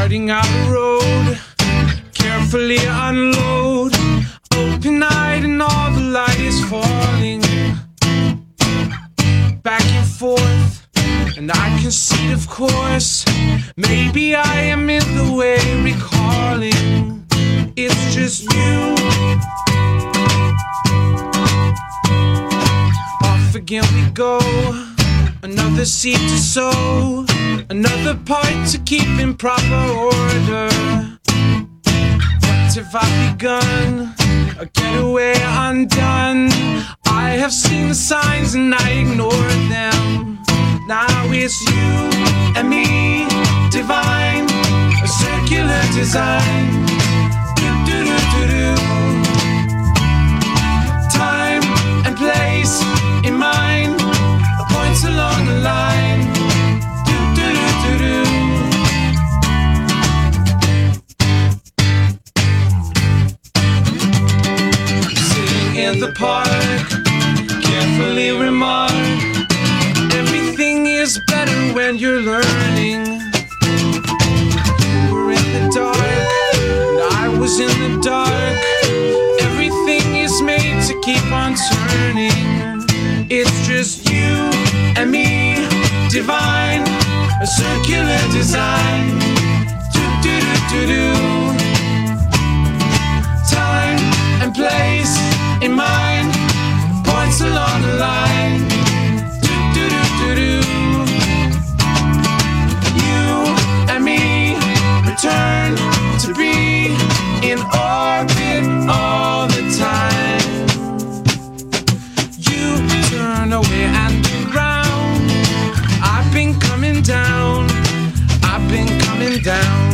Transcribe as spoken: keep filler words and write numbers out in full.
Starting out the road, carefully unload. Open night and all the light is falling. Back and forth, and I can see it, of course. Maybe I am in the way, recalling. It's just you. Off again we go. Another seed to sow, another part to keep in proper order. What have I begun? A getaway undone. I have seen the signs and I ignored them. Now it's you and me, divine, a circular design. Do do do do do. Time and place in mind, points along the line. Do do do do do. Sitting in the park, carefully remark. Everything is better when you're learning. We're in the dark, and I was in the dark. Everything is made to keep on turning. It's just you and me, divine, a circular design. Do do do do do. Time and place in mind, points along the line. Do do do do do. You and me return to be in orbit all the time. Turn away and around. I've been coming down. I've been coming down.